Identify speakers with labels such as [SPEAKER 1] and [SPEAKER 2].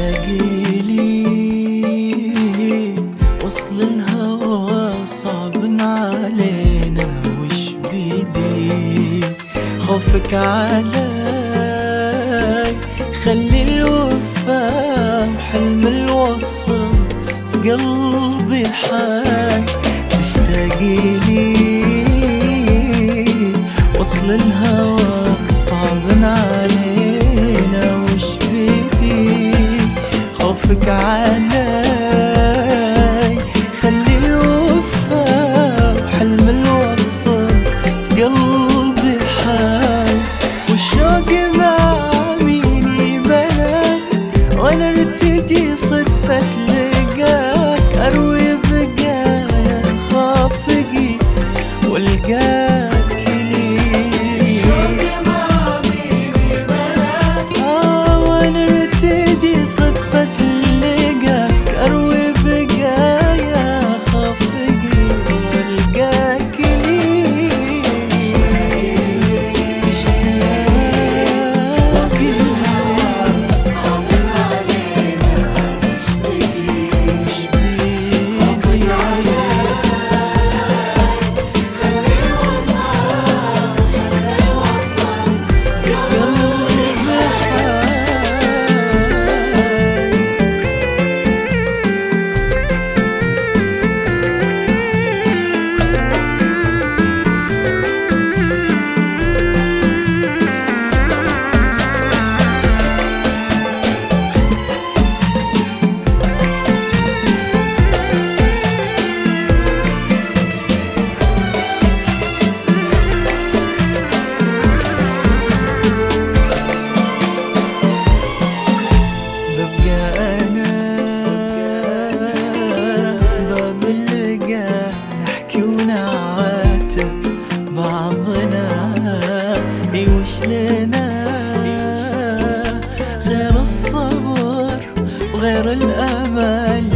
[SPEAKER 1] تشتاقيلي وصل الهوى صعب علينا، وش بيدي خوفك علي، خلي الوفا وحلم الوصل في قلبي حي. تشتاقيلي وصل الهوى صعب علينا، وش بيدي خوفك علي، خلي الوفا وحلم الوصل في قلبي حي. والشوق مع ميني بلد وانا ارتجي صدفة لقاك، اروي بقايا خافقي والقاك لي.
[SPEAKER 2] الشوق مع ميني بلد
[SPEAKER 1] وانا ارتجي صدفة لقاك، اروي بقايا خافقي والقاك لي.
[SPEAKER 2] صعب علينا، وش بيدي خوفك علي، خلي الوفا وحلم الوصل في قلبي حي. ببقى أنا باب اللقا، نحكي ونعاتب بعضنا، اي وش لنا غير الصبر وغير الأمل